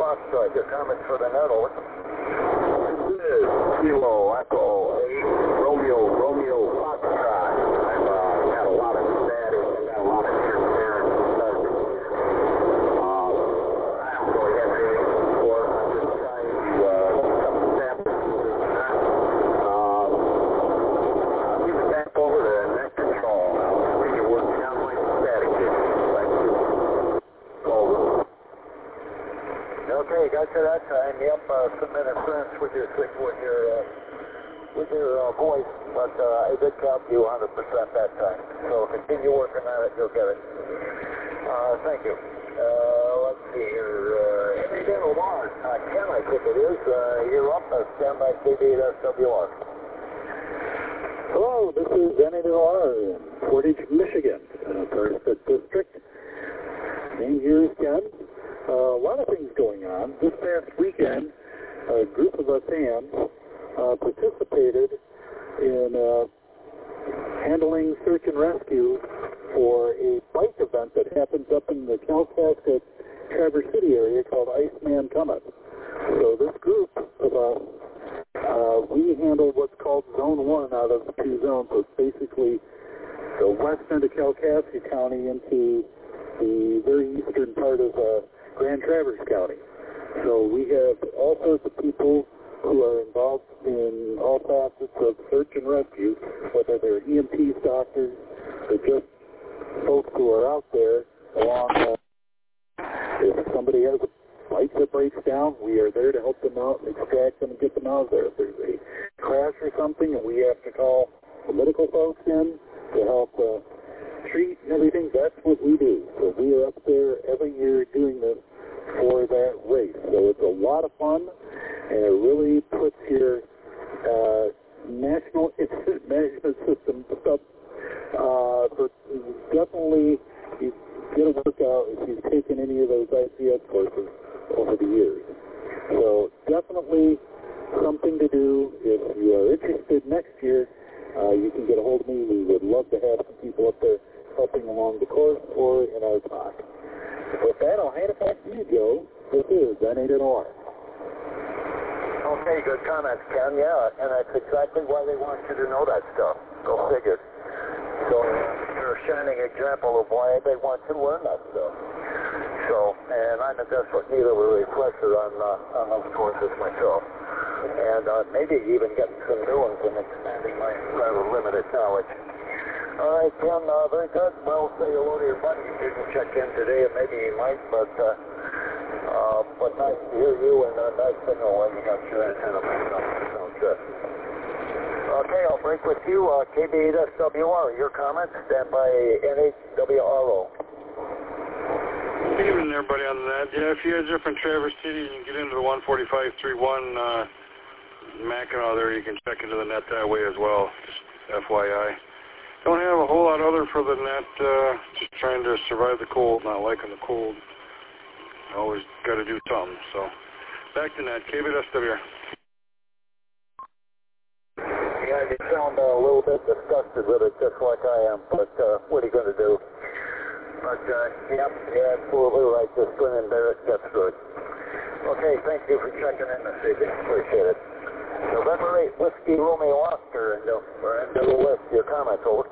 Foxtrot. Your comments for the net, over. This is Kilo Echo 8 Romeo Foxtrot. I've got a lot of static and got a lot of interference. I don't really have anything for it. I'm just trying to look up the samples. Give it back over to net control now. We can work down my static issues. Thank you. Over. Okay, got you that time. Yep, some interference with your voice, but I did count you 100% that time. So continue working on it, you'll get it. Thank you. Let's see here. Indiana Mars, Ken, I think it is. You're up. Stand by KB8SWR. Hello, this is NAR in Portage, Michigan, Thurston District. Name here is Ken. A lot of things going on. This past weekend, a group of us hams participated in handling search and rescue for a bike event that happens up in the Kalkaska, Traverse City area called Iceman Comet. So this group of us, we handled what's called Zone 1 out of 2 zones. So it's basically the west end of Kalkaska County into the very eastern part of Grand Traverse County. So we have all sorts of people who are involved in all facets of search and rescue, whether they're EMTs, doctors, or just folks who are out there along. If somebody has a bike that breaks down, we are there to help them out and extract them and get them out of there. If there's a crash or something and we have to call the medical folks in to help treat and everything, that's what we do. So we are up there every year doing this for that race. So it's a lot of fun, and it really puts your national incident management system up. But definitely, you get a workout if you've taken any of those ICS courses over the years. So definitely something to do. If you are interested next year, you can get a hold of me. We would love to have some people up there helping along the course or in our talk. With that, I'll hand it back to you, Joe. This is N8NOR. Okay, good comments, Ken. Yeah, and that's exactly why they want you to know that stuff. Go figure. So you're a shining example of why they want you to learn that stuff. So, and I'm in desperate need of a refresher on those courses myself. And maybe even getting some new ones and expanding my rather limited knowledge. All right, Ken, very good. Well, say hello to your buddy. He didn't check in today, and maybe he might, but nice to hear you, and nice to know when you got your antenna back up. Sounds good. Okay, I'll break with you. KB8SWR, your comments. Stand by NHWRO. Good evening, everybody on that. Yeah, if you guys are from Traverse City, you can get into the 145.31 Mackinac there. You can check into the net that way as well, just FYI. Don't have a whole lot other for the net, just trying to survive the cold, not liking the cold. Always got to do something, so back to net, KB8SWR. Yeah, you sound a little bit disgusted with it, just like I am, but what are you going to do? But, yep, you're absolutely right, just grin and bear it, get through it. Okay, thank you for checking in this evening, appreciate it. November 8, Whiskey Romeo Oscar, and we're into the list. Your comments, over.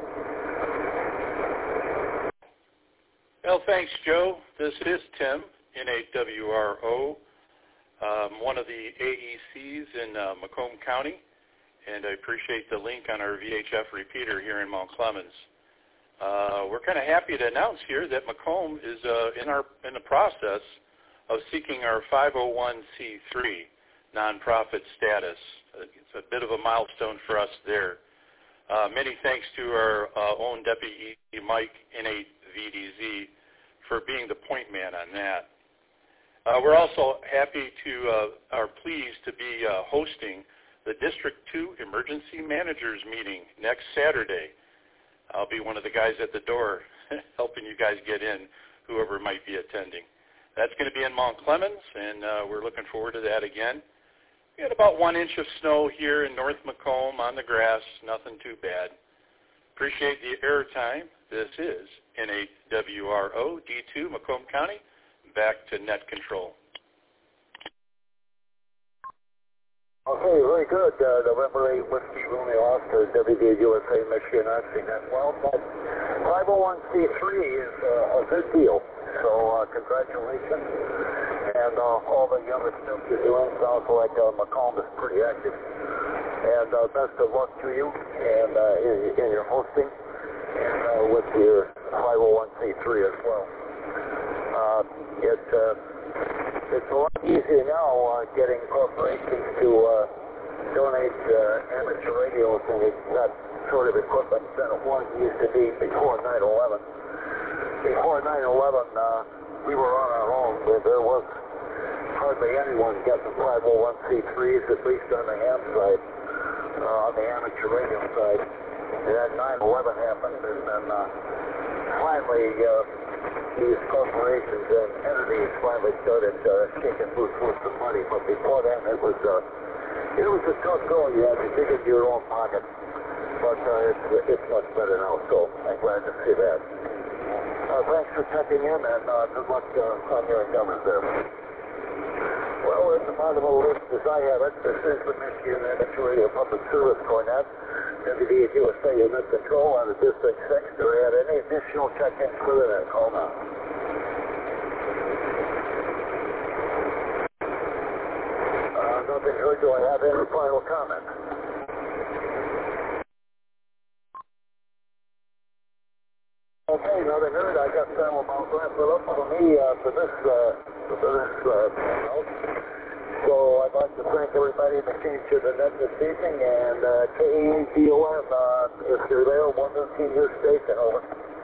Well, thanks, Joe. This is Tim, N8WRO, one of the AECs in Macomb County, and I appreciate the link on our VHF repeater here in Mount Clemens. We're kind of happy to announce here that Macomb is in the process of seeking our 501c3 nonprofit status. It's a bit of a milestone for us there. Many thanks to our own Deputy Mike, N8VDZ, for being the point man on that. We're also happy are pleased to be hosting the District 2 Emergency Managers Meeting next Saturday. I'll be one of the guys at the door helping you guys get in, whoever might be attending. That's going to be in Mount Clemens, and we're looking forward to that again. We had about 1 inch of snow here in North Macomb on the grass, nothing too bad. Appreciate the airtime. This is N8WRO D2 Macomb County. Back to net control. Okay, very good. November 8, Whiskey Romeo Oscar, WDA USA, Michigan, Oxygen. Well, that 501c3 is a good deal. So, congratulations. And all the other stuff you're doing sounds like Macomb is pretty active. And best of luck to you and in your hosting and with your 501c3 as well. It's a lot easier now getting corporations to donate amateur radios and that sort of equipment than it was used to be before 9/11. Before 9/11, we were on our own. There was hardly anyone getting 501c3s, at least on the ham side, on the amateur radio side. And then 9/11 happened, and then finally these corporations and entities finally started kicking loose with some money. But before then, it was a tough go. You had to dig into your own pocket. But it's much better now, so I'm glad to see that. Thanks for checking in, and good luck on your endeavors there. Well, at the bottom of the list, as I have it, this is the Michigan Amateur Radio Public Service Cornet. WDA USA Unit Control out of District 6. Do we have any additional check-ins further than call now? Nothing heard. Do I have any final comment? Okay, nothing heard. I got Sam about wrap it up for me for this panel. So I'd like to thank everybody that came to the net this evening, and KEATON, if you're there, 113 your station, over.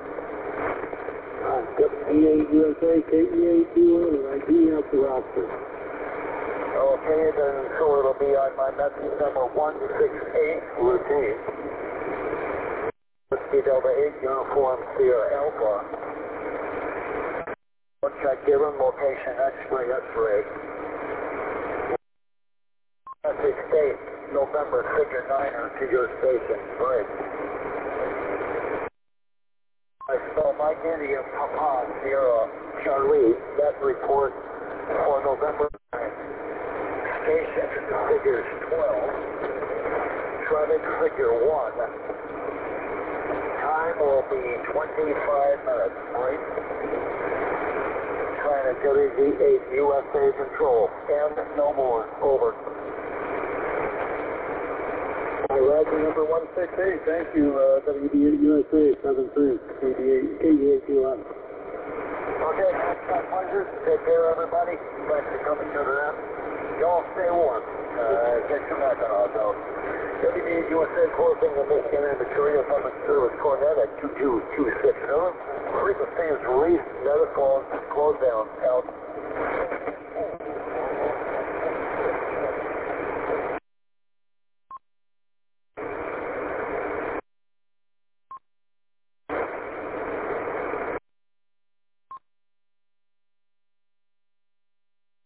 WDA USA, KEATON, and I do have the roster. Okay, then so it'll be on my message number 168 routine. Whiskey Delta 8, Uniform Sierra Alpha. Check given, location X-ray, X-ray. Message date, November, figure 9er to your station, break. I spell Mike India, Papa, Sierra, Charlie, that report for November 9th. Station figures 12, traffic figure 1. Time will be 25 minutes, break. Trying to WD8 USA Control, and no more, over. Roger, number 168. Thank you, WDA USA 73, KEATON. Okay, it's my pleasure. Take care, everybody. Thanks for coming to the net. Y'all stay warm. Get your Mackinac out. WDA USA closing the Michigan Amateur Radio Public Service Cornet at 22260. Frequency is released. Medical close down. Out.